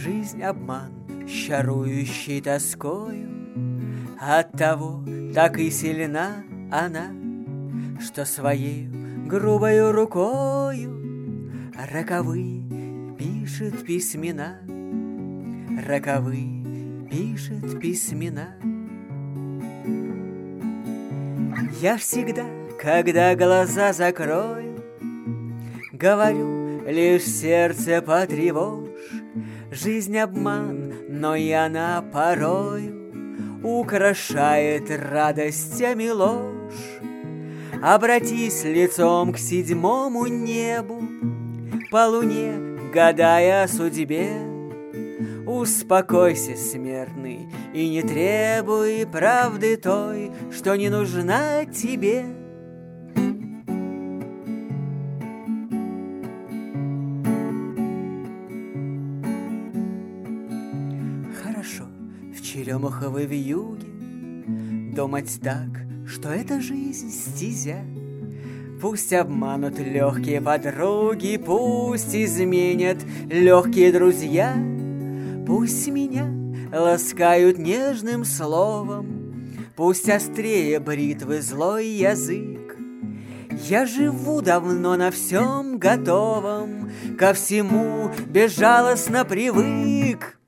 Жизнь обман, чарующий тоскою, оттого так и сильна она, что своею грубою рукою роковые пишет письмена, роковые пишет письмена. Я всегда, когда глаза закрою, говорю, лишь сердце потревожь. Жизнь обман, но и она порою украшает радостями ложь. Обратись лицом к седьмому небу, по луне гадая о судьбе. Успокойся, смертный, и не требуй правды той, что не нужна тебе. Хорошо в черемуховой вьюге думать так, что эта жизнь стезя. Пусть обманут легкие подруги, пусть изменят легкие друзья. Пусть меня ласкают нежным словом, пусть острее бритвы злой язык. Я живу давно на всем готовом, ко всему безжалостно привык.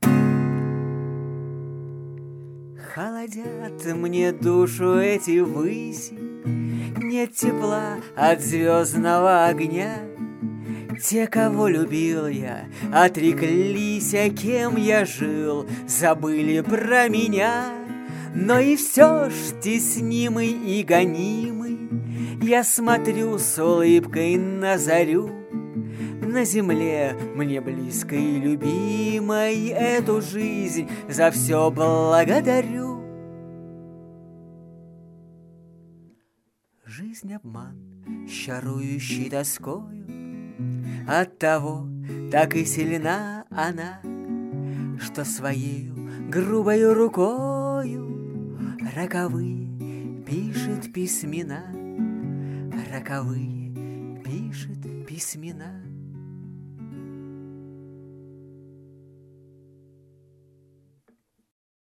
Холодят мне душу эти выси, нет тепла от звездного огня. Те, кого любил я, отреклись, а кем я жил, забыли про меня. Но и все ж теснимый и гонимый я смотрю с улыбкой на зарю. На земле мне близкой и любимой эту жизнь за все благодарю. Жизнь обман, чарующий тоскою, оттого так и сильна она, что своею грубою рукою роковые пишет письмена, роковые пишет письмена.